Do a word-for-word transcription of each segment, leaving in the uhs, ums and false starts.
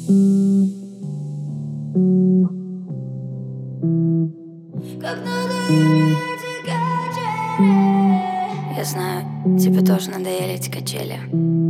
Как надоели эти качели. Я знаю, тебе тоже надоели эти качели.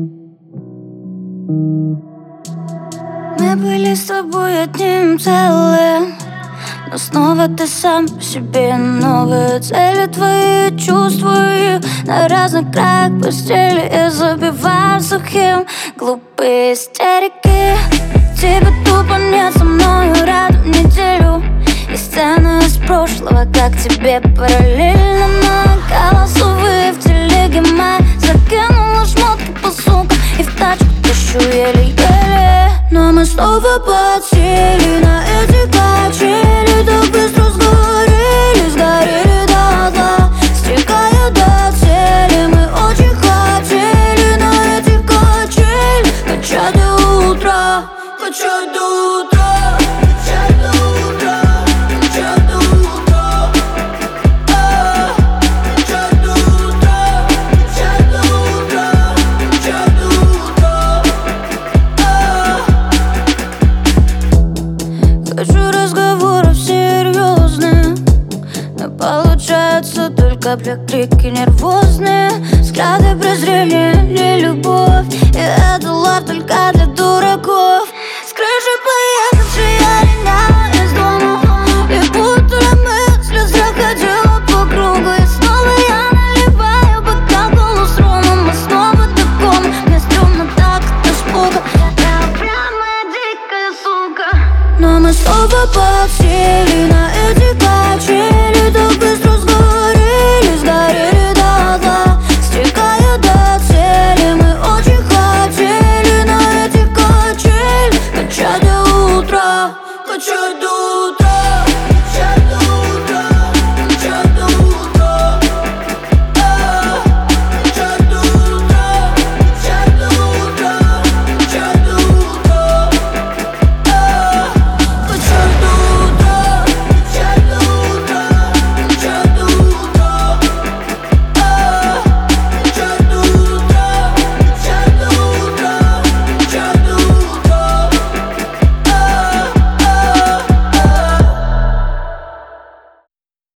Мы были с тобой одним целым, но снова ты сам по себе. Новые цели твои чувствую на разных краях постели. Я забиваю сухим глупые истерики. Тебе тупо нет со мною рядом неделю. И сцены из прошлого, как тебе параллельно. На голосовые в телеге моей закинула шмотки по сумкам и в тачку тащу еле-еле. Но мы снова подсели на эти качели. Так быстро сгорели, сгорели дотла, стекая до цели. Мы очень хотели на эти качели качать до утра, качать до утра. Хочу разговоров серьезных, но получается только крики нервозные. Взгляды презрения, не любовь, и это лав только для дураков. С крыши поехавшей я линяла из дома, и будто мысли заходила по кругу. И снова я наливаю бокал голос ромом. Мы снова таком, мне стрёмно так от испуга. Я прямо дикая сука. Но мы снова подсели на эти